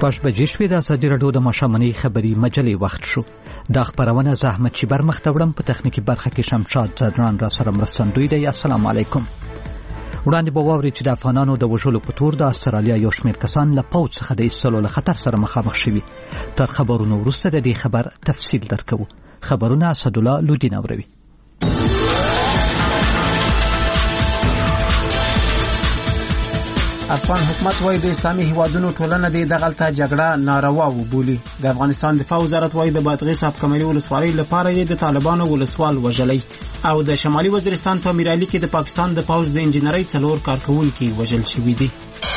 شپږ بجې شوې. د ازادي راډیو د ماښامنۍ خبري مجلې وخت شو. دا خبرونه زحمت چې برمخ ته وړم په تخنیکی برخه کې شمشاد زدران را سره مرستندوی دی. السلام علیکم. وړاندې به واوري چې د افغانانو د وژلو په تور د استرالیا یو شمېر کسان له پوځ څخه د ایستلو له خطر سره مخامخ شوي. تر خبرونو وروسته د دې خبر تفصیل درکوو. خبرونه اسدالله لودین اوروي. افغان حکومت وايي د اسلامي هیوادونو ټولنه د دغلطه جګړه ناروا وبولي. د افغانستان دفاع وزارت وايي د بادغیس اب کمري ولسوالۍ لپاره یې د طالبانو ولسوال وژلې، او د شمالي وزیرستان په میرالي کې د پاکستان د پوځ د انجنیري 4 کارکونکي وژل شوي دي.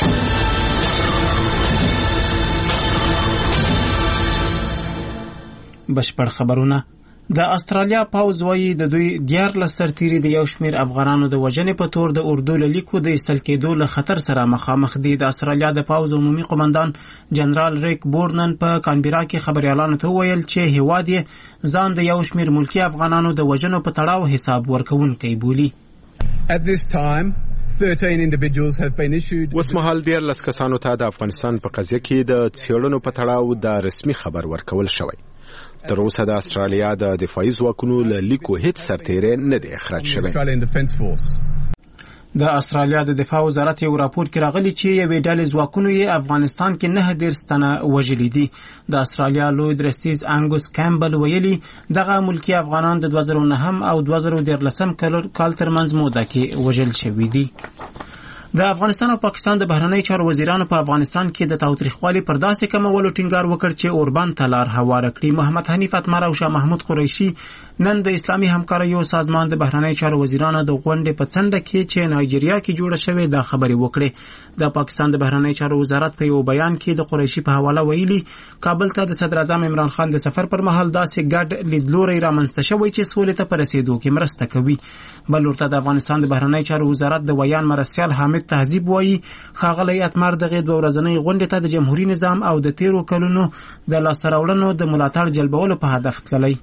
بشپړ خبرونه. د استرالیا پوځ وايي د دوی 14 سرتیري د یو شمېر افغانانو د وژنې په تور د اردو له لیکو د ایستل کېدو له خطر سره مخامخ دي. د استرالیا د پوځ عمومي قومندان جنرال ریک بورنن په کانبرا کې خبريالانو ته ویل چې هیواد یې ځان د یو شمېر ملکی افغانانو د وژنو په تړاو حساب ورکوونکی بولي. At this time 13 individuals have been issued. وسمحال 14 کسانو ته د افغانستان په قضیه کې د څېړنو په تړاو د رسمي خبر ورکول شوی. تر اوسه د استرالیا د دفاعي ځواکونو له لیکو هیڅ سرتیری نه دی اخراج شوی. د استرالیا د دفاع وزارت یو راپور کې راغلی چې یوې ډلې ځواکونو یې افغانستان کې 9 تنه وژلي دي. د استرالیا لوی درستیز انګوس کامبل ویلي دغه ملکی افغانان د 2009 او 2013 کال ترمنځ موده کې وژل شوي دي. د افغانستان او پاکستان د بهرنی چارو وزیرانو په افغانستان کې د تاوتریخوالي پر داسې کمولو ټینګار وکړ چې اوربان ته لار هواره کړي. محمد حنیف اتمر او شاه محمود قریشي نن د اسلامي همکاریو سازمان د بهرنی چارو وزیرانو د غونډې په څنډه کې چې نایجیریا کې جوړه شوې دا خبرې وکړې. د پاکستان د بهرنی چارو وزارت په یو بیان کې د قریشي په حواله ویلي کابل ته د صدر اعظم عمران خان د سفر پر مهال داسې ګډ لیدلوري رامنځته شوی چې سولې ته پر رسیدو کې مرسته کوي. بل ورته د افغانستان د بهرنی چارو وزارت د ویان مرستیال حامد تهذیب وایي ښاغلی اتمر دغه 2 ورځنۍ غونډې ته د جمهوریت نظام او د 13 کلونو د لاسته راوړنو د ملاتړ جلبولو په هدف تللی.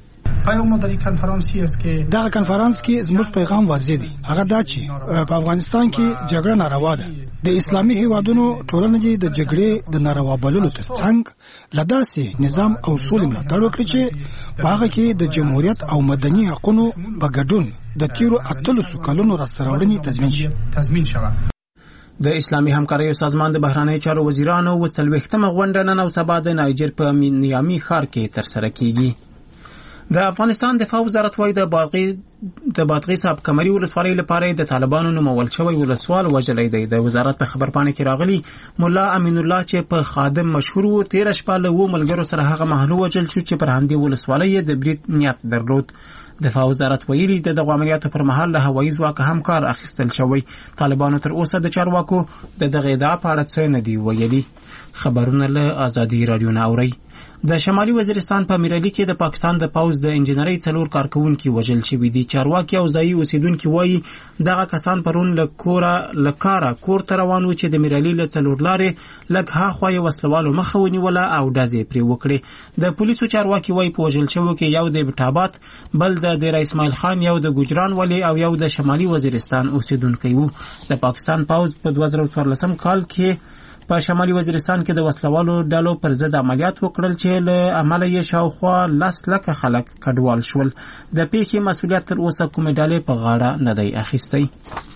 دغه کنفرانس کې زموږ پیغام واضح دی. هغه دا چې په افغانستان کې جګړه ناروا ده. د اسلامي هیوادونو ټولنه د جګړې د ناروا بللو ترڅنګ لداسې نظام او سولې ملاتړ وکړي چې په هغه کې د جمهوریت او مدني حقوقو په ګډون د 13 کلونو راسته راوړنې تضمین شوه. د اسلامي همکاریو سازمان د بهرنی چارو وزیرانو و 40مه غونډه نن او سبا د نایجر په نیامي ښار کې ترسره کیږي. د افغانستان دفاع وزارت وايي د بادغیس اب کمري ولسوالۍ لپاره د طالبانو نومول شوی ولسوال وژلی دی. د وزارت په خبرپاڼه کې راغلی مولا امین الله چې په خادم مشهور و 13 شپه له و ملګرو سره هغه محلو وژل شو چې پر همدې ولسوالۍ د برید نیت درلود. دفاع وزارت ویلي د دغه عملیاتو پر مهال له هوایي ځواکه هم کار اخیستل شوی. طالبانو تر اوسه د چارواکو د دغه ادعا په اړه څه نه دی ویلي. خبرونه له ازادي راډیو نه اورئ. د شمالي وزیرستان په میرالي کې د پاکستان د پوځ د انجنیري 4 کارکونکي وژل شوي دي. چارواکي او ځایي اوسیدونکي وایي دغه کسان پرون له کاره کور ته روان و چې د میرالي له 4 لارې لږ هاخوا یې وسلوالو مخه ونیوله او ډزې پرې وکړې. د پولیسو چارواکي وایي په وژل شوو کې یو د بټابات، بل د دیر اسماعیل خان، یو د ګجران ولی او یو د شمالي وزیرستان اوسیدونکی وو. د پاکستان پوځ په 2014 کال کې په شمالي وزیرستان کې د وسلوالو ډلو پر ضد عملیات وکړل چې له عمله یې شاوخوا 10 لکه خلک کډوال شول. د پیښې مسؤلیت تر اوسه کومې ډلې په غاړه نه دی اخیستی.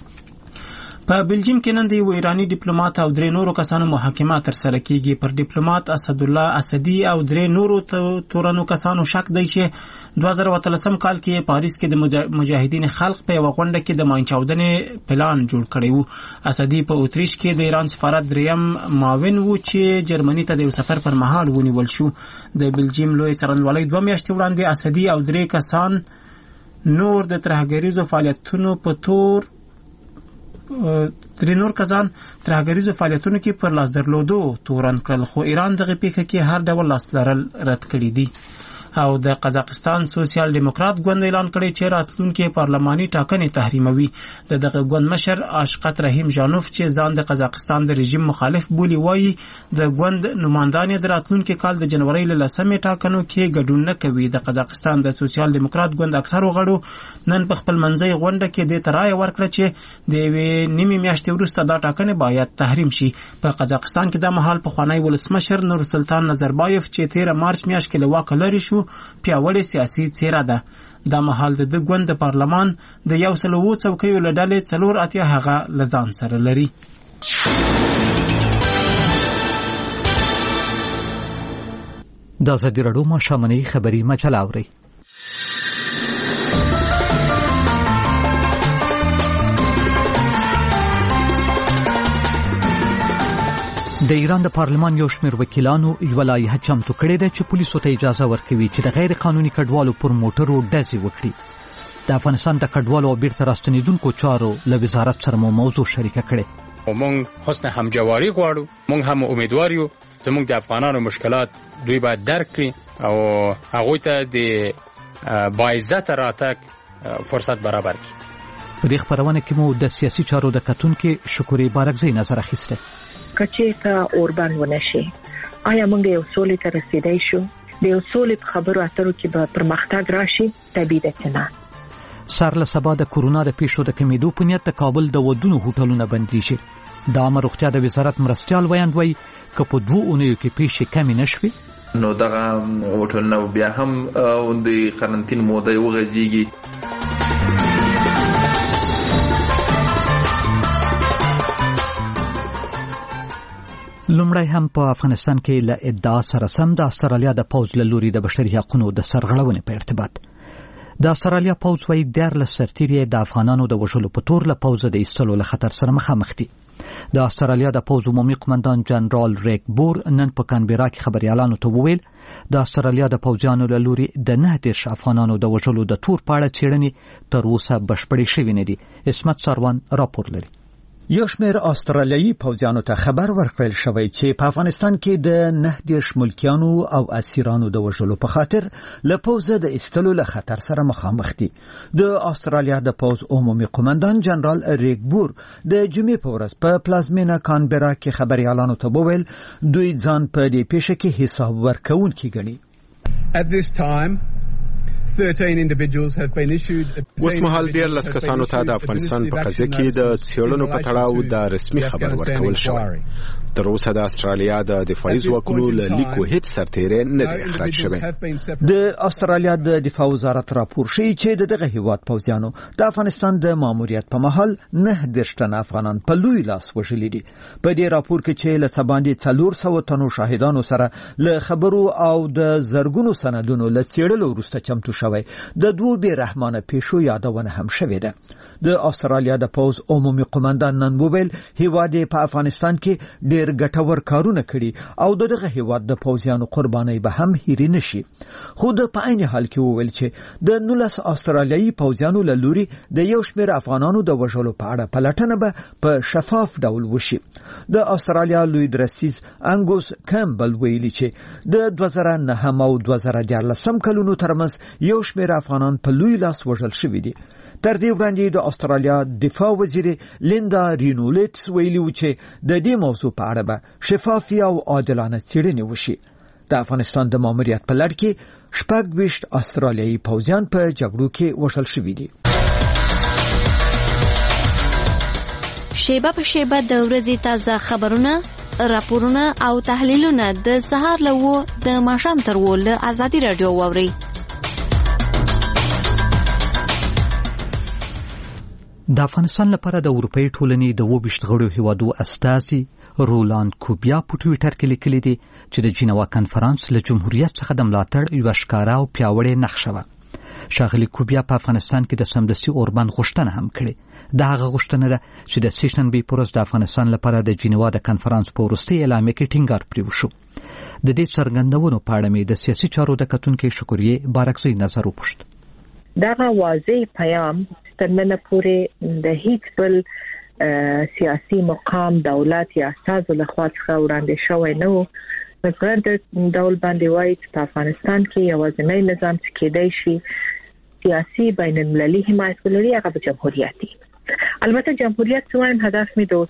په بلجیم کې نن د یو ایرانی ډیپلوماټ او 3 نورو کسانو محاکمه ترسره کیږي. پر ډیپلوماټ اسدالله اسدی او 3 نورو تورنو کسانو شک دی چې 2013 کال کې پاریس کې د مجاهدین خلق په یو غونډه کې د ماینچاودنې پلان جوړ کړی وو. اسدی په اوتریش کې د ایران سفارت دریم معاون وو چې جرمني ته د سفر پر مهال ونیول شو. د بلجیم لوی څارنوالۍ 2 میاشتې وړاندې اسدی او 3 کسان نور د ترهګریزو فعالیتونو په تور 3 نور کسان ترهګریزو فعالیتونو کې پر لاس درلودو تورن کړل، خو ایران دغه پیښه کې هر ډول لاس لرل رد کړی دی. او د قزاقستان سوسیال دیموکرات ګوند اعلان کړی چې راتلونکي پارلماني ټاکنې تحریموي. دغه ګوند مشر اشقت رحیم جانوف چې ځان د قزاقستان د رژیم مخالف بولي وایي د ګوند نمائندان د راتلونکي کال د جنوري له 10مې ټاکنو کې ګډون نه کوي. د قزاقستان د سوسیال دیموکرات ګوند اکثرو غړو نن په خپل منځي غونډه کې د ترای ورکړه چې د نیمه میاشتې وروسته دا ټاکنې باید تحریم شي. په قزاقستان کې د مهال په خوانی ولسمشر نور سلطان نظربایف چې 13 مارچ میاشت کې لواک لري شو پیاوړی سیاسي څیره ده. دا مهال د ګوند د پارلمان د 100 څوکیو له ډلې 4 هغه لزان سره لري. د ازادي راډیو مشامنۍ خبری مجله اوري. د ایران د پارلمان یو شمېر وکیلانو یو لایحه چمتو کړې ده چې پولیسو ته اجازه ورکوي چې د غیر قانوني کډوالو پر موټرو ډزې وکړي. د افغانستان د کډوالو او بیرته راستنیدونکو چارو له وزارت سره موضوع شریکه کړې. مونږ حسن همجواری غواړو، مونږ هم امیدوار یو زموږ د افغانانو مشکلات دوی باید درک کړي او هغوی ته د باعزت راتګ فرصت برابر کړي. په دې خبرونه کې مو د سیاسي چارو د کتونکو شکوري بارکزی نظر اخیسته. کچې ته اوربان ونشي آیا موږ یو سولې ته رسیدای شو؟ د یو سولې په خبرو اترو کې به پرمختګ راشي؟ طبیعي ده چې نه. سر له سبا د کورونا د پیښو د کمیدو په نیت د کابل د ودونو هوټلونه بندیږي. د عامه روغتیا د وزارت مرستيال وایي که په 2 اونیو کې پیښې کمی نشوي نو دغه هوټلونه بیا هم د قرنټین موده وغځيږي. لومړی هم په افغانستان کې له ادعا سره سم د استرالیا د پوز له لوري د بشري حقوقو د سرغړونې په ارتباط د استرالیا پوز وايي 14 سرتیري د افغانانو د وژلو په تور له پوز د ایستلو له خطر سره مخامخ دي. د استرالیا د پوز عمومي قومندان جنرال ریک بور نن په کانبرا کې خبريالانو ته وویل د استرالیا د پوځیانو له لوري د 19 افغانانو د وژلو د تور په اړه څېړنې تر اوسه بشپړې شوې نه دي. اسمت سروان راپور لري. یو شمېر استرالیایي پوځیانو ته خبر ورکړل شوی چې په افغانستان کې د 19 ملکیانو او اسیرانو د وژلو په خاطر له پوځه د ایستلو له خطر سره مخامخ دي. د استرالیا د پوځ عمومي قومندان جنرال ریک بور د جمعې په ورځ په پلازمینه کانبرا کې خبريالانو ته وویل دوی ځان په دې پیښه کې حساب ورکوونکي ګڼي. At this time 13 individuals have been issued. اوس مهال 14 کسانو ته د افغانستان په قضیه کې د څېړنو په تړاو د رسمي خبر ورکول شوی. تر اوسه د استرالیا د دفاعي ځواکونو له لیکو هیڅ سرتیری نه دی اخراج شوی. د استرالیا د دفاع وزارت راپور شوی چې دغه هیواد پوځیانو د افغانستان د ماموریت په محل 19 تنه افغانان په لوی لاس وژلي دي. په دې راپور کې چې له سباندې 400 تنو شاهدانو سره له خبرو او د زرګونو سندونو له څېړلو وروسته چمتو شوی د دوه بیرحمانه پیښو یادونه هم شوې ده. د استرالیا د پوز عمومي قومندان نن وویل هیواد په افغانستان کې ډېر ګټور کارونه کړي او دغه هیواد د پوځیانو قرباني به هم هېر نشي. خو د په عین حال کې وویل چې د 19 استرالیایي پوځیانو له لوري د یو شمېر افغانانو د وژلو په اړه پلټنه به په شفاف ډول وشي. د استرالیا لوی درسیز انګوس کامبل ویلي چې د 2009 او 2014 کلونو ترمنځ یو شمېر افغانان په لوی لاس وژل شوي دي. تر دې وړاندې د استرالیا دفاع وزیر لیندا رینولټس ویلي و چې د دې موضوع په اړه به شفافي او عادلانه څېړنې وشي. د افغانستان د ماموریت په لړ کې 26 استرالیایي پوځیان په جګړو کې وژل شوي دي. شیبه په شیبه د ورځې تازه خبرونه، راپورونه او تحلیلونه د سهار له و د ماښام تر و له ازادي رادیو واوري. د افغانستان لپاره د اروپאי ټولنې د 22 غړو هیوادو استازي رولاند کوبیا په ټوئیټر کې لیکلي دي چې د جنیوا کنفرانس له جمهوریت څخه د ملاتړ یو ښکارا او پیاوړی نقشه و. شاغلي کوبیا په افغانستان کې د سمدستي اوربان غوښتنه هم کړې. دا هغه غوښتنه ده چې د سیشنبې پر ورځ د افغانستان لپاره د جنیوا د کنفرانس په وروستي اعلامیه کې ټینګار پرې وشو. د دې څرګندونو په اړه مې د سیاسي چارو د کتونکو شکریه بارکزی نظر وپوښت. دا واضح پیغام ترنه پورې د هیڅ بل سیاسي مقام دولت یا اساس له خوا څخه وړاندې شوی نه و. په ګرد ډول باندې وایي چې په افغانستان کې یوازینی نظام چې کېدای شي سیاسي بین المللي حمایت ولري هغه به جمهوریت دی. البته جمهوریت سواین هدف می د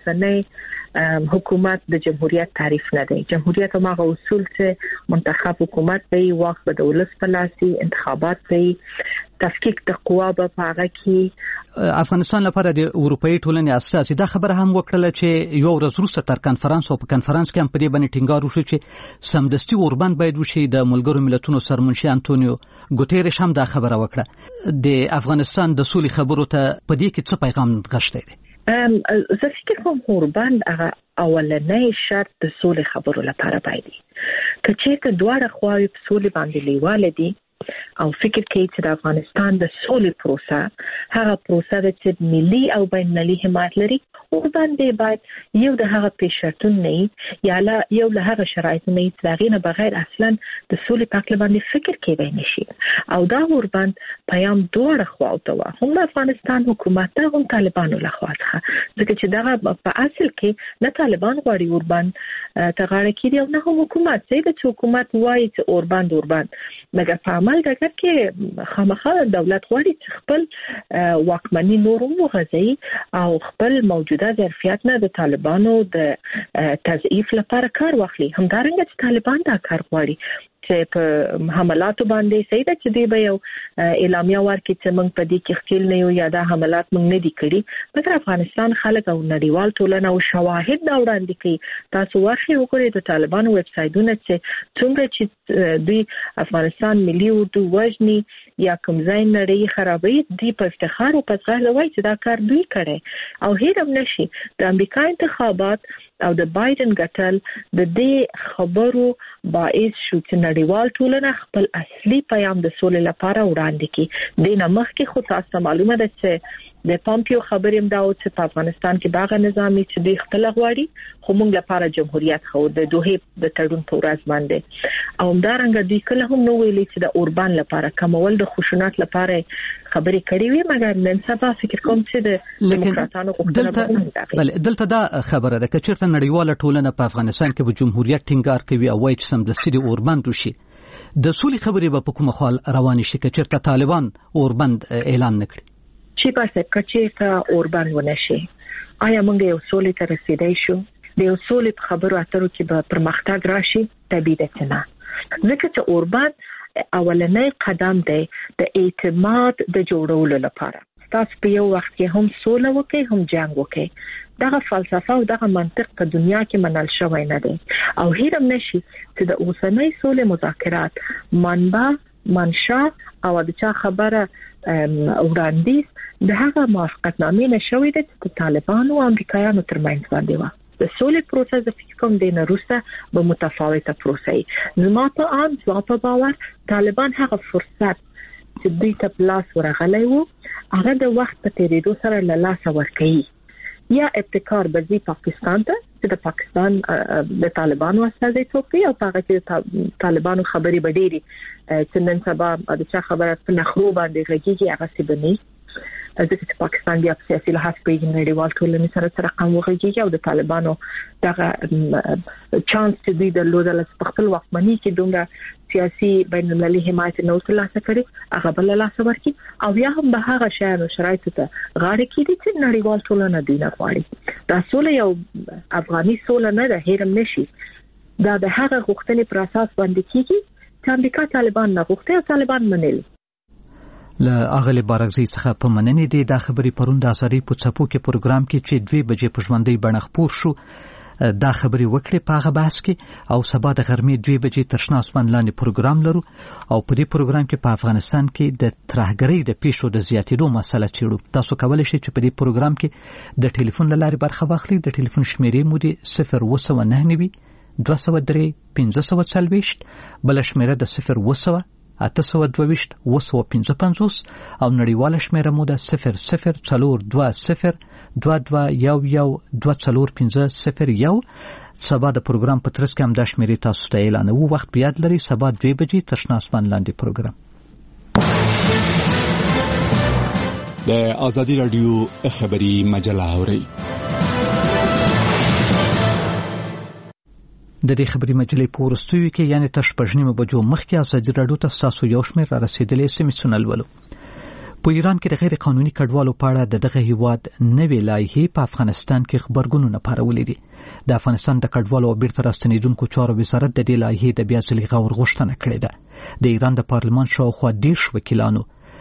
اوسنۍ حکومت د جمهوریت تعریف نه دی. جمهوریت هغه اصول چې منتخب حکومت دی، واک به د ولس په لاس وي، انتخابات دی، تفکیک د قوا په هغه کې. افغانستان لپاره د اروپאי ټولنې اساسي دا خبره هم وکړه چې یو ورځ وروسته تر کنفرانس او په کنفرانس کې هم په دې باندې ټینګار وشو چې سمدستي اوربند باید وشي. د ملګرو ملتونو سرمنشي انټونیو ګوتيريش هم دا خبره وکړه. د افغانستان د سولې خبرو ته په دې کې څه پیغام غشته دی؟ زه فکر کوم اوربند هغه اولنې شرط د سولې خبرو لپاره باید که چې دواړه خواوې په سولې باندې لیواله دي او فکر کوي چې د افغانستان د سولې پروسه هغه پروسه ده چې ملي او بین المللي حمایت لري. اوربند باید یو د هغه پیشرتون نه یا یو له هغه شرایط نه تغیر بغیر اصلا د سولې په اړه باندې فکر کوي نشي. او دا اوربند پیام دوړ خواوته هم افغانستان حکومت ته هم طالبانو له خوا څخه ځکه چې دا په اصل کې نه طالبان غواړي اوربند تغاړه کړي او نه هم حکومت چې حکومت وایي چې اوربند مګر په عمل دغه کې خامخا دولت غواړي چې خپل واکمني نور وغځي او خپل موجوده ظرفیت نه د طالبانو د تضعیف لپاره کار واخلي. همدارنګه چې طالبان دا کار غواړي چې په حملاتو باندې سیده چې دی به یو اعلامیه ورکړي چې موږ په دې کې خپل نه یو یا دا حملات موږ نه دي کړی. مګر افغانستان خلک او نړیوال ټولنه او شواهد دا وړاندې کوي. تاسو واخلئ وګورئ د طالبانو ویب سایټونه چې څنګه چې دوی افغانستان ملي اردو وژني یا کوم ځای نړۍ خرابوي دی په افتخار او په ځای وایي چې دا کار دوی کړي. او هیڅ هم نشي د امریکا انتخابات او د بایدن ګټل د دې خبرو باعث شو چې نړیوال ټولنه خپل اصلي پیغام د سولې لپاره وړاندې کړي. د نمخ کې خو تاسو معلومه ده چې د پامپیو خبرې هم دا و چې په افغانستان کې باغ نظامی چې د خپل غواړي خو موږ لپاره جمهوریت خو د دوه د تړون په ورځ باندې او همدارنګه دوی کله هم نو ویلي چې د اوربان لپاره کمول د خشونت لپاره خبرې کړې وي. مګر نن سبا فکر کوم چې د دیموکراتانو غوښتنه دلته دا خبره ده چې چیرته نړیواله ټولنه په افغانستان کې به جمهوریت ټینګار کوي او وایي چې سمدستي د اوربند وشي. د سولې خبرې به په کومه خال روانې شي چې چیرته طالبان اوربند اعلان نکړي؟ چې پاسه کچې اوربند ونشي آیا موږ یو سولې ته رسیدای شو؟ د یو سولې په خبرو اترو کې به پرمختګ راشي؟ طبیعي ده نه. ځکه چې اوربند اولنې قدم دی د اعتماد د جوړولو لپاره. تاسو په یو وخت کې هم سوله وکړئ هم جنگ وکړئ. دغه فلسفه او دغه منطق په دنیا کې منل شوی نه دی او هیڅ نشي چې د اوسنۍ سولې مذاکرات منبع منشا او د چا خبره وړاندیز د هغه موافقتنامې نشوي د طالبانو او امریکایانو ترمنځ باندې و. د سولې پروسه د فکر کوم د نروسته به متفاوته پروسه ای. زما په باور طالبان هغه فرصت چې دوی ته پلاس ورغلی وو هغه د وخت په تیریدو سره له لاسه ورکوي. یا ابتکار بزی پاکستان ته چې د پاکستان د طالبانو استازیتوب کوي او هغه چې طالبانو خبري بډيري چې نن سبا د چا خبره په نخرو باندې راګيږي هغه څه بني ځکه چې پاکستان بیا په سیاسي لحاظ په نړیوال ټولنې سره رقم وغږیږي او د طالبانو دغه چانس چې دوی درلودل په خپل واکمنۍ کې دومره سیاسي بین المللي حمایت نو ترلاسه کړي هغه بل لاسه ورکړي او بیا هم به هغه شایانو شرایطو ته غاړه کړي چې نړیوال ټولنه دوی نه غواړي. دا سوله یو افغاني سوله نه ده، هیرم نشي. دا د هغه غوښتنې پر اساس باندې کیږي چې امریکا طالبان نه غوښتي او طالبان منل. له اغلی بارغزي څخه په مننې دي د خبري پروند ازاري په چپو کې پروګرام کې چې 2 بجې په ژوندۍ بڼه خپور شو دا خبري وکړي په هغه بحث کې او سبا د غرمې 2 بجې تر شنه اسمان لاندې پروګرام لرو او په دې پروګرام کې په افغانستان کې د ترهګرۍ د پیښو د زیاتېدو مسله چیړو. تاسو کولی شئ چې په دې پروګرام کې د ټلیفون لارې برخه واخلئ. د ټلیفون شمیرې مو دي 029 203 1540 بل شمیره د 0 822 855 او نړیواله شمیره مو ده 0042 2211 سبا د پروګرام په ترڅ کې هم د شمیرې تاسو ته اعلانوو. وخت په یاد لرئ سبا 2 بجې تر شنه اسمان لاندې پروګرام. د ازادي رادیو خبري مجله اورئ. د دې خبري مجلې په ورستیو کې یعنی تر 9 بجو مخکې ازادي راډیو ته تاسو یو شمېر را رسیدلې سیمه ولو. په ایران کې د غیر قانوني کډوالو په اړه دغه هیواد نوې لایحې په افغانستان کې خبرګونونه پارولې دي. د افغانستان د کډوالو او بیرته راستنیدونکو چارو وزارت د دې لایحې د بیا ځلې غور غوښتنه کړې ده. د ایران د پارلمان شاوخوا 10 وکیلانو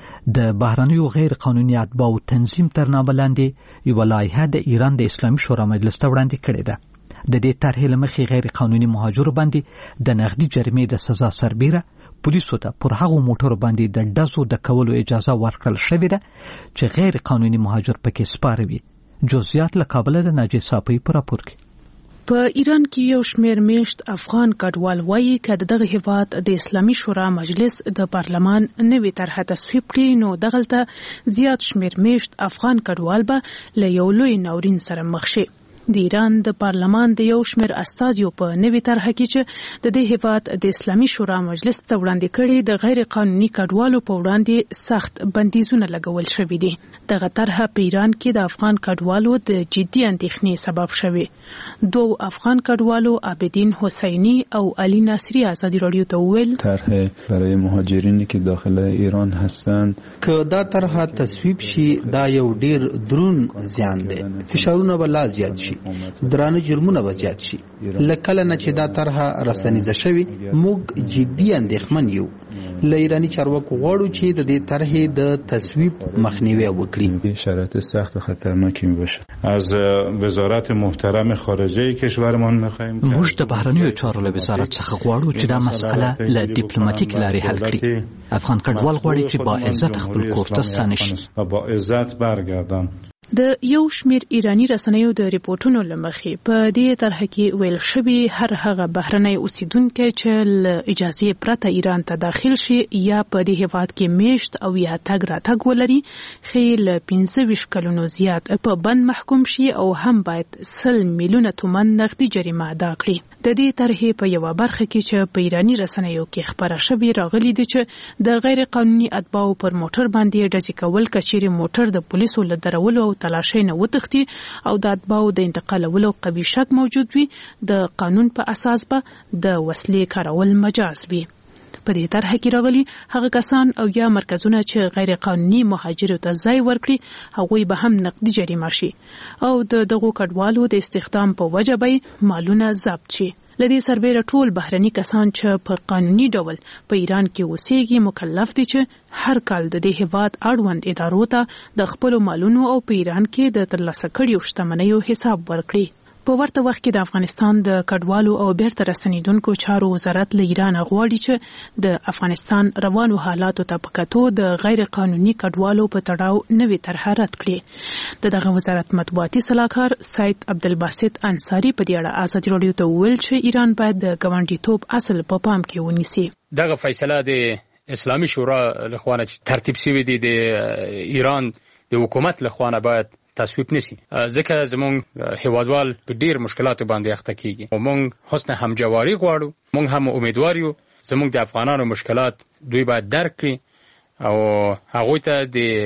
د بهرنیو غیر قانوني اتباعو تنظیم تر نامه لاندې یو لایحه د ایران د اسلامي شورا مجلس ته وړاندې کړې ده. د دې طرحې له مخې غیر قانوني مهاجرو باندې د نغدي جریمې د سزا سربیره پولیسو ته پر هغو موټرو باندې د ډزو د کولو اجازه ورکړل شوې ده چې غیر قانوني مهاجر پکې سپاره وي. جزئیات له کابل د ناجی صافی په راپور کې. په ایران کې یو شمېر میشت افغان کډوال وایي چې دغه هیواد د اسلامي شورا مجلس د پارلمان نوې طرحه تصویب کړي نو دغلته زیات شمېر میشت افغان کډوال به له یو لوی ناورین سره مخ شي. د ایران د پارلمان د یو شمېر استازیو په نوې طرحه کې چې د دې هیواد د اسلامي شورا مجلس ته وړاندې کړي د غیر قانوني کډوالو په وړاندې سخت بندیزونه لګول شوي دي. دغه طرحه په ایران کې د افغان کډوالو د جدي اندېښنې سبب شوي. 2 افغان کډوالو عابدین حسینی او علی ناصری ازادي راډیو ته وویل طرح برای مهاجرینی که داخل ایران هستند که دا طرحه تصویب شي دا یو ډیر درون زیان دی. فشارونه به لا زیات شي، درانه جرمونه به زیات شي. لکه نه چې دا طرحه رسنیزه شوي موږ جدي اندېښمن یو. له ایرانی چارواکو غواړو چې د دې طرحې د تصویب مخنیوی وکړي. شرایط سخت و خطرناکی باشه. از وزارت محترم خارجه کشورمان می‌خوایم موږ د بهرنیو چارو له وزارت څخه غواړو چې دا مسأله له ډیپلوماټیک لارې حل کړي. افغان کډوال غواړي چې با عزت خپل کور ته ستانه شي و با عزت برگردن. د یو شمېر ایرانی رسنیو د ریپورتونو له مخې په دې طرحه کې ویل شوي هر هغه بهرنی اوسیدونکی چې له اجازې پرته ایران ته داخل شي یا په دې هیواد کې میشت او یا تګ راتګ ولري ښایي له 25 کلونو زیات په بند محکوم شي او هم باید 100 میلیونه تومان نغدي جریمه ادا کړي. د دې طرحې په یوه برخه کې چې په ایرانی رسنیو کې خبره شوې راغلي دي چې د غیر قانوني اتباعو پر موټر باندې ډزې کول کچېرې موټر د پولیسو له درولو او تلاشۍ نه وتښتي او د اتباعو د انتقالولو قوي شک موجود وي د قانون په اساس به د وسلې کارول مجاز وي. په دې طرحه کې راغلي هغه کسان او یا مرکزونه چې غیر قانوني مهاجرو ته ځای ورکړي هغوی به هم نقدي جریمه شي او د دغو کډوالو د استخدام په وجه به مالونه ضبط شي. لدې سربېره ټول بهرني کسان چې په قانوني ډول په ایران کې اوسېږي مکلف دي چې هر کال د دې هیواد اړوند ادارو ته د خپل مالونو او په ایران کې د ترلاسه کړیو شتمنیو حساب ورکړي. په ورته وخت کې د افغانستان د کډوالو او بیرته راستنیدونکو چارو وزارت له ایران غواړي چې د افغانستان روانو حالاتو ته په کتو د غیر قانوني کډوالو په تړاو نوې طرحه رد کړي. دغه وزارت مطبوعاتي سلاکار سید عبدالباسط انصاری په دې اړه ازادي راډیو ته وویل چې ایران باید د ګاونډیتوب اصل په پام کې ونیسي. دغه فیصله د اسلامي شورا لخوا ترتیب شوی دی د ایران د حکومت لخوا باید تصویب نشي ځکه زمونږ هیوادوال په ډیر مشکلاتو باندې اخته کیږي او مونږ حسن همجواری غواړو. مونږ هم امیدوار یو زمونږ د افغانانو مشکلات دوی باید درک کړي او هغوی ته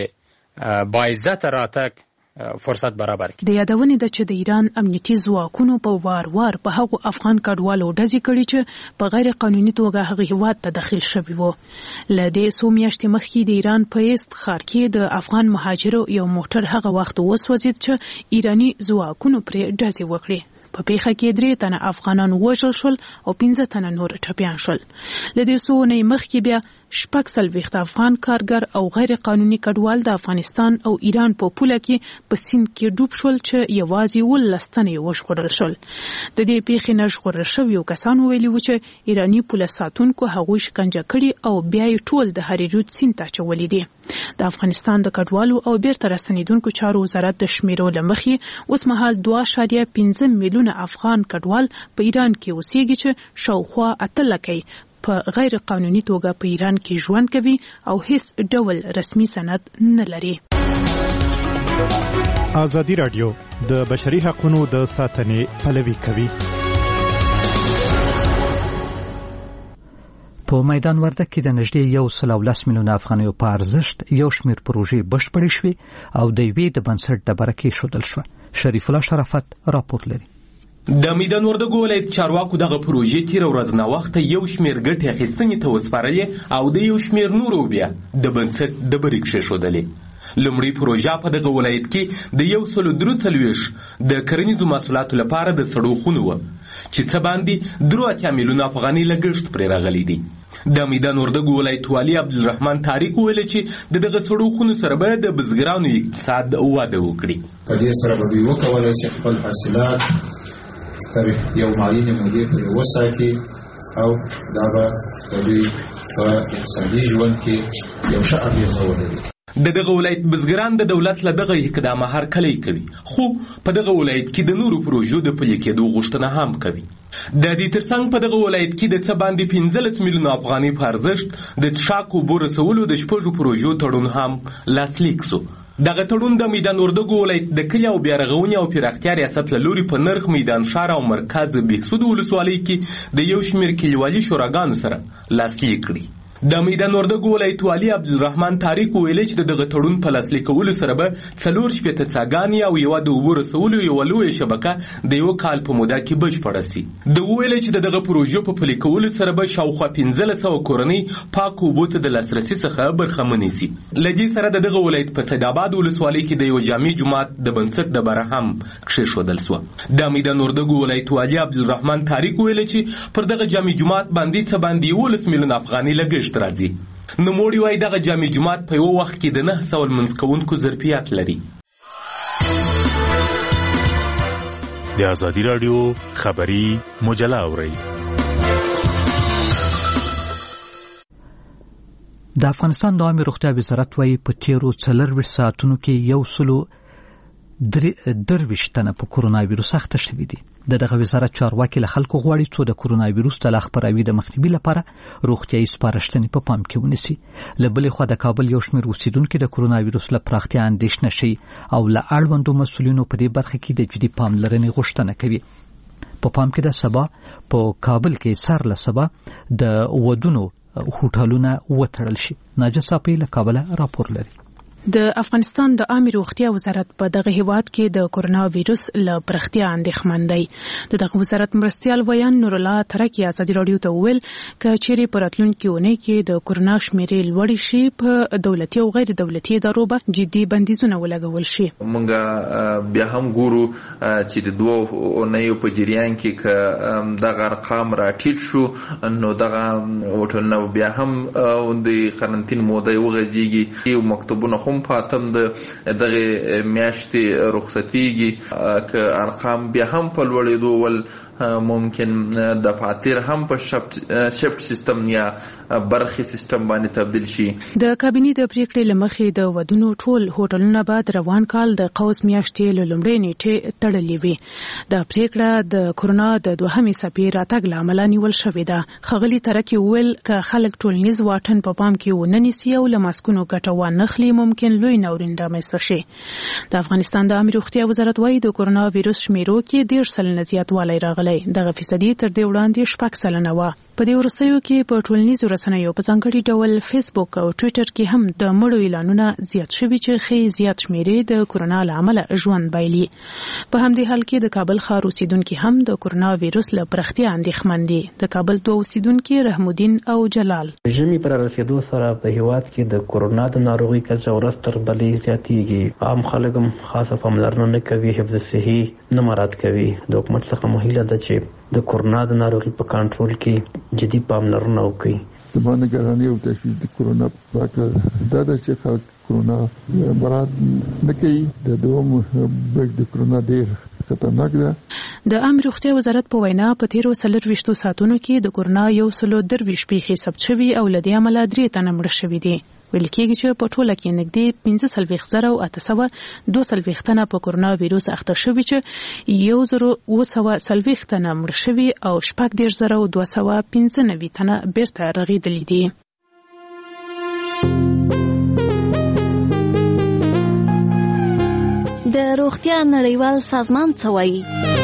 د باعزت راتګ فرصت برابر کړي. د یادونې ده چې د ایران امنیتي ځواکونو په وار په هغو افغان کډوالو ډزې کړي چې په غیر قانوني توګه هغه هیواد ته داخل شوي وو. له دې څو میاشتې مخکې د ایران په ایست ښار کې د افغان مهاجرو یو موټر هغه وخت وسوځېد چې ایرانی ځواکونو پرې ډزې وکړي. په پیښه کې 3 تنه افغانان وژل شول او 15 تنه نور ټپیان شول. له دې څو نه مخکې بیا 40 افغان کارګر او غیر قانوني کډوال د افغانستان او ایران په پوله کې په سیند کې ډوب شول چې یوازې 12 تنه وژغورل شول. د دې پیښې نه ژغورل شوي کسان ویلي و چې ایرانی پوله ساتونکو هغوی شکنجه کړي او بیا یې ټول د هریرود سیند ته اچولي دي. د افغانستان د کډوالو او بیرته راستنیدونکو چارو وزارت د شمیرو له مخې اوس مهال 2.5 میلیونه افغان کډوال په ایران کې اوسېږي چې شاوخوا 8 لکه په غیر قانوني توګه په ایران کې ژوند کوي او هیڅ ډول رسمي سند نه لري. ازادي راډیو د بشري حقوقو د ساتنې پلوي کوي. په میدان وردګ کې د نږدې 110 میلیونه افغانیو په ارزښت یو شمېر پروژې بشپړې شوې او د یوې د بنسټ ډبره کېښودل شوه. شریف الله شرافت راپور لري. د میدان وردګو ولایت چارواکو دغه پروژې تیر ورځ نه وخت یو شمیر ګټې اخیستنې ته وسپارلې او د یو شمیر نورو بیا د بنسټ ډبرې کېښودلې. لومړی پروژه په دغه ولایت کې د 143 د کرنیزو محصولاتو لپاره د سړو خونو وه چې څه باندې 83 میلیونه افغانۍ لګښت پرې راغلی دی. د میدان وردګو ولایت والي عبدالرحمن طارق ویل چې دغه سړو خونو سره به د بزګرانو اقتصاد وده وکړي. په دې سره به دوی وکولی شي خپل حاصلات تر یو معینې مودې پورې وساتي او دا به د دوی په اقتصادي ژوند کې یو ښه اغېزه ولري. د دغه ولایت بزګران د دولت له دغه اقدامه هرکلی کوي، خو په دغه ولایت کې د نورو پروژو د پلي کېدو غوښتنه هم کوي. د دې ترڅنګ په دغه ولایت کې د څه باندې 15 میلیونه افغانۍ په ارزښت د څښاک اوبو رسولو د 6 پروژو تړون هم لاسلیک سو. دغه تړون د میدان وردګو ولایت د کلي او بیا رغونې او پراختیا ریاست له لوري په نرخ میدان ښار او مرکز بهسود ولسوالۍ کې د یو شمېر کلیوالي شوراګانو سره لاسلیک کړي. د میدان وردګو ولایت والي عبدالرحمن طارق ویلي چې دغه تړون په لاسلیک کولو سره به 4 شپېته څاګانې او یوه د اوبو رسولو یوه لویه شبکه د یو کال په موده کې بشپړه سي. د ویلي چې د دغه پروژو په پلي کولو سره به شاوخوا 1500 کورنۍ پاک اوبو ته د لاسرسي څخه برخمنې سي. له دې سره د دغه ولایت په سیدآباد ولسوالۍ کې د یو جامع جومات د بنسټ ډبره هم کېښودل سوه. د میدان وردګو ولایت والي عبدالرحمن طارق ویلي چې پر دغه جامع جومات باندې څه باندې 11 میلیونه افغانۍ لګښت راځي. نوموړي وایي دغه جامع جومات په یو وخت کې د 900 لمونځ کوونکو ظرفیت لري. د ازادي راډیو خبري مجله اورئ. د افغانستان د عامه روغتیا وزارت وایي په تیرو 24 ساعتونو کې 123 تنه په کرونا وایرس اخته شوي دي. دغه وزارت چارواکي له خلکو غواړي چې د کرونا وایرس د خپراوي د مخنیوي لپاره روغتیايي سپارښتنې په پام کې ونیسي. له بلې خوا د کابل یو شمېر اوسیدونکو د کرونا وایرس له پراختیا اندېښنه شي او له اړوندو مسؤلینو په دې برخه کې د جدي پاملرنې غوښتنه کوي. په پام کې د سبا په کابل کې سر له سبا د ودونو هوټلونه وتړل شي. ناجه صافي له کابل راپور لري. د افغانستان د عامه روغتیا وزارت په دغه هیواد کې د کرونا وایرس له پراختیا اندېښمن دی. دغه وزارت مرستیال ویان نور الله ترکی ازادي راډیو ته ویل چې چیرې په راتلونکي اونۍ کې د کرونا شمیرې لوړې شي په دولتي او غیر دولتي ادارو به جدي بندیزونه ولګول شي. موږ بیا هم ګورو چې د 2 اونیو په جریان کې که دغه ارقام راټیټ شو نو دغه هوټلونه بیا هم د قرنطین موده وغځېږي او مکتوبونه هم پاتم د دغه میاشتې رخصتیږي که ارقام بیا هم په لوړېدو ول ممکن د فاتیر هم په شفت سیستم یا برخي سیستم باندې تبدیل شي. د کابینې د پریکړې لمخې د ودونو ټول هوټلونه بعد روان کال د قوس میاشتې لومړۍ نیټه تړلې وي. د پریکړه د کرونا د 2مې څپې راتګ لامل نیول شوې ده. خغلی ترکی ویل ک خلک ټولنیز واټن په پام کې وننسي او لماسکونو ګټه ونخلي ممکن لوی ناورین رامنځته شي. د افغانستان د عامه روغتیا وزارت وايي د کرونا وایرس شمیرو کې 1.5% زیاتوالی راغلی. دغه فیصدي تر دې وړاندې 6% وه. په دې وروستیو کې په ټولنیزو رسنیو په ځانګړي ډول فیسبوک او ټویټر کې هم د مړو اعلانونه زیات شوي چې ښې زیات شمیرې د کرونا له امله ژوند بایلي. په همدې حال کې د کابل ښار اوسیدونکي هم د کرونا وایرس له پراختیا اندېښمن دي. د کابل 2 اوسیدونکي رحم الدین او جلال ژمي پر رسیدو سره په هیواد کې د کرونا د ناروغۍ کچه ورځ تر بلې زیاتېږي. عام خلک هم خاصه پاملرنه نه کوي، حفظ صحي نه مراعات کوي. د حکومت څخه مهیله ده چې د کرونا د ناروغۍ په کنټرول کې جدي پاملرنه وکړي. زما نگرانی او تشویش د کرونا په اړه دا ده چې خلک کرونا مراعات نه کوي. د دوم برګ د کرونا ډېر خطرناک ده. د عامه روغتیا وزارت په وینا په تیرو 24 ساعتونو کې د کرونا 123 پیښې ثبت شوي او له دې امله 3 تنه مړه شوي دي. ویل کېږي چې په ټوله کې نږدې 15,842 تنه په کرونا وایرس اخته شوي چې 1,240 تنه مړه شوي او 14,295 تنه بیرته رغېدلي دي. د روغتیا نړیوال سازمان څه وایي؟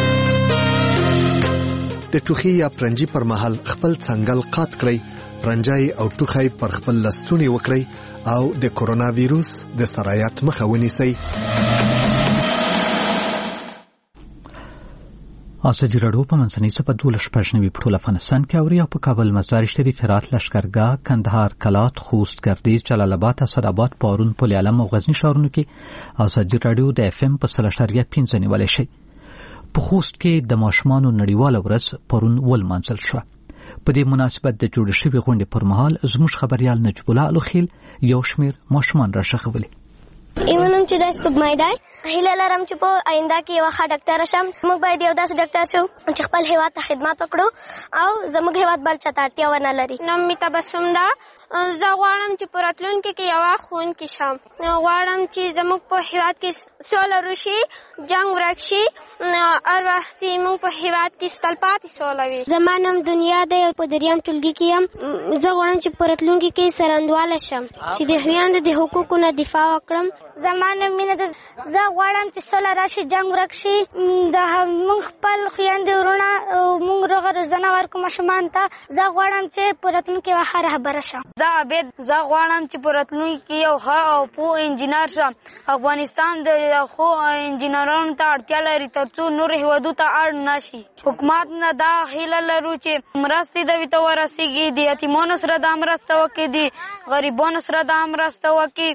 د ټوخي یا پرنجي پر مهال خپل څنګل قات کړئ. پرنجای او ټوخی پر خپل لستونی وکړئ او د کرونا وایرس د سرایت مخه ونیسئ. ازادي راډیو په منځنۍ سپه 12 په ټول افغانستان کې اوري او په کابل مزار شریف هرات لشکرګاه کندهار کلات خوست ګردیز جلال آباد اسداباد پارون پل علم او غزنی ښارونو کې ازادي راډیو د اف ام په 3.5 نیولې شي. په خوست کې د ماشومانو نړیواله ورځ پرون ولمانځل شو. په دې مناسبت د جوړ شوی غونډې پر مهال زموږ خبريال نجیب الله الخیل یو شمیر ماشومان راښغولي. ایمنم چې د سپګمای دی هیله لرم چې په آینده کې یو ښه ډاکټر شم. موږ باید یو داسې ډاکټر شو چې خپل هیواد ته خدمت وکړو او زموږ هیواد بل چاته اړتیا ونه لري. نوم می تبسم ده. زه غواړم چې په راتلونکي کې یو ښوونکی شم. غواړم چې زموږ په هیواد کې سوله وشي، جنګ ورک شي، هر وخت موږ په هیواد کې تلپاتې سوله وي. زما نوم دنیا ده، په دریم ټولګي کې یم. زه غواړم چې په راتلونکي کې سرندواله شم چې د خویندو د حقوقو نه دفاع وکړم. زما نوم مینه ده. زه غواړم چې سوله راشي، جنګ ورک شي، موږ خپل خویندې ورونه موږ روغه روزنه ورکړو ماشومانو ته. زه غواړم چې په راتلونکي کې یوه ښه رهبره شم. زه عبید. زه غواړم چې په راتلونکي کې یو ښه او پوه انجینر شم. افغانستان د ښو انجینرانو ته اړتیا لري ترڅو نور هیوادو ته اړ نشي. حکومت نه دا هیله لرو چې مرستې دوی ته ورسیږي، د یتیمانو سره دا مرسته وکړي، د غریبانو سره دا مرسته وکړي.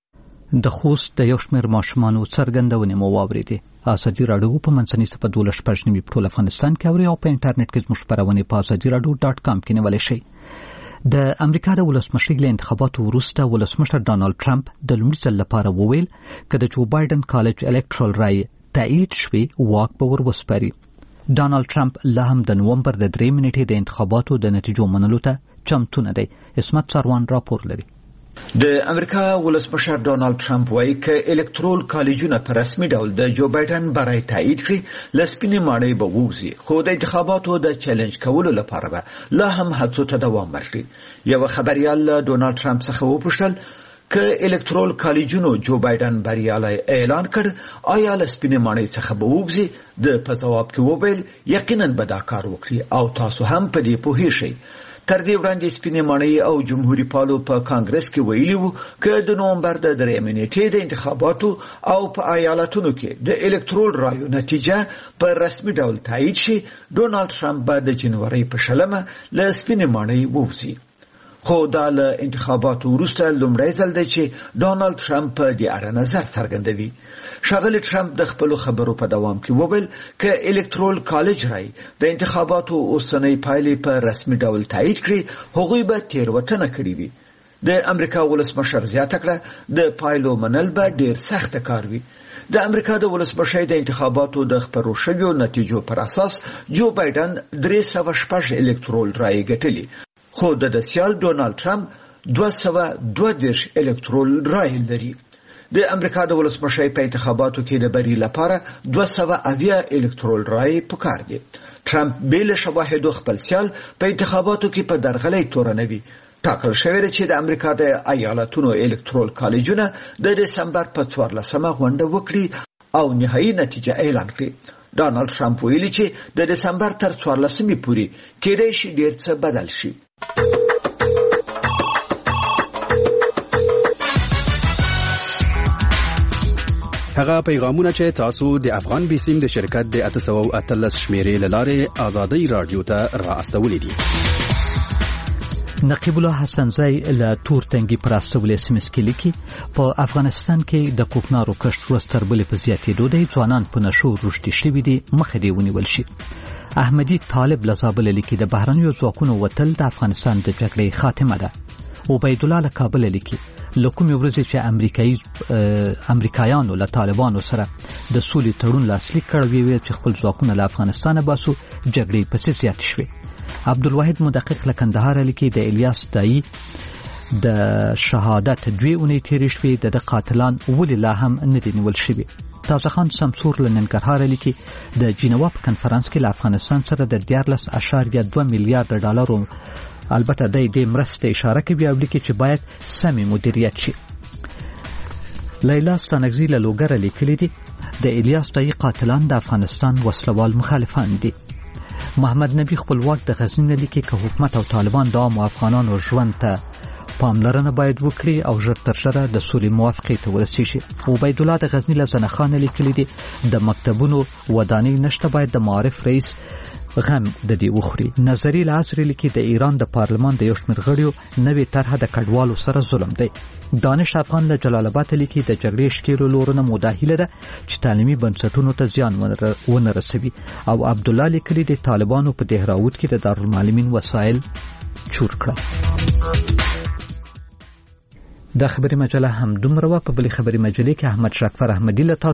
د خوست د یو شمیر ماشومانو څرګندونې مو واورېدې. ازادي راډیو په منځنۍ سپه 12 په ټول افغانستان کې اوري او په انټرنیټ کې زموږ خبرونه په azadiradio.com کې نیولای شئ. د امریکا د ولسمشر له انتخاباتو وروسته ولسمشر ډانلډ ټرمپ د لومړي ځل لپاره وویل چې د جو بایدن کالج الکټرال رای تایید شوی واک به وسپاري. ډانلډ ټرمپ لا هم د نومبر د 3 نیټې د انتخاباتو د نتیجو منلو ته چمتو نه دی. اسمت سروان راپور لري. د امریکا ولسمشر ډانلډ ټرمپ وایي چې الکټرال کالجونه په رسمي ډول د جو بایدن برای تایید کړي لسپینې ماڼۍ به ووزي، خو د انتخاباتو د چیلنج کولو لپاره به لا هم هڅو ته دوام ورکړي. یو خبريال ډونالد ټرمپ څخه وپوښتل که الکټرال کالجونو جو بایدن بریالي اعلان کړ آیا لسپینې ماڼۍ څخه به ووزي؟ د په جواب کې وویل یقینا به دا کار وکړي او تاسو هم په دې پوهی شئ. تر دې وړاندې سپینې ماڼۍ او جمهوریت پالو په کانګرس کې ویلي وو چې د نومبر د 3 نیټې د انتخاباتو او په ایالتونو کې د الکټرال رایو نتیجه په رسمي ډول تایید شي، ډونالد ټرمپ به د جنوري په 16 له سپینې ماڼۍ ووزي. خو دا له انتخاباتو وروسته لومړی ځل دی چې ډونالد ټرمپ په دې اړه نظر څرګندوي. ښاغلی ټرمپ د خپل خبرو په دوام کې وویل چې الکټرال کالج رای د انتخاباتو اوسنۍ پایلې په رسمي ډول تایید کړي، هغوی به تیروتنه کړې وي. د امریکا ولسمشر زیاته کړه د پایلو منل به ډیر سخت کار وي. د امریکا د ولسمشر د انتخاباتو د خبرو شویو نتیجو پر اساس جو بایدن 306 الکټرال رای ګټلي، خو د سیال ډونالد ټرمپ 222 الکټرال رای لري. د امریکا د ولسمشر په انتخاباتو کې د بری لپاره 280 الکټرال رای پکار دي. ټرمپ بیل شواهد خپل سیال په انتخاباتو کې په درغلۍ تورنوي. ټاکل شوی چې د امریکا د ایالتونو الکټرال کالجونه د دسمبر په 14 غونډه وکړي او نهایي نتیجه اعلان کړي. ډونالد ټرمپ ویلي چې د دسمبر تر 14 پورې کېدای شي ډیر څه بدل شي. هغه پیغامونه چې تاسو د افغان بیسیم د شرکت د 813 شمیرې لاره آزادۍ رادیو ته را استولې دي. نقیب الله حسنزی له تورتنګي پراستولې سیمس کې لیکي په افغانستان کې د کوکنارو کښت ورستر بلې په زیاتېدو دی، ځوانان په نشو رشدي شوي دي، مخه دی ونیول شي. احمدی طالب لزابل لیکي د بهرنیو ځواکونو وتل د افغانستان د جګړې خاتمه ده. عبید الله له کابل لیکي لکه ورځې چې امریکایانو له طالبانو سره د سولې تړون لاسلیک کړی وي چې خپل ځواکونه له افغانستان باسو، جګړې پسې زیات شوې. عبدالواحد مدقق له کندهار لیکي د الیاس دای د شهادت 2 اونۍ تیرې شوې، د قاتلان ولې لا هم نه دي نیول شوي. تازه خان سمسور له ننګرهار لیکي د جنیوا په کنفرانس کې له افغانستان سره د 14.2 میلیارډ ډالرو البته د دې مرستې اشاره کوي او لیکي چې باید سمې مدیریت شي. لیلا ستانګزی له لوګر لیکلي دي د الیاس دای قاتلان د افغانستان وسلوال مخالفان دي. محمد نبی خپلواک د غزنی لیکي که حکومت او طالبان د عام افغانانو ژوند ته پاملرنه باید وکړي او ژر تر ژره د سولې موافقې ته ورسیږي. عبید الله د غزنی له زنخان لیکلي دي د مکتبونو ودانۍ نشته، باید د معارف رئیس غم د دې وخوري. نظری العصر لیکي د ایران د پارلمان د یو شمېر غړیو نوې طرحه د کډوالو سره ظلم دی. دانش افغان له جلال آباد لیکي د جګړې ښکېلو لورونه مداخله ده چې تعلیمي بنسټونو ته زیان ونه رسوي. او عبدالله لیکلي د طالبانو په دهراوت کې د دارالمعلمین وسایل چور کړل. د خبري مجله هم دومره په بلې خبري مجلې کې احمد شاکر احمدی له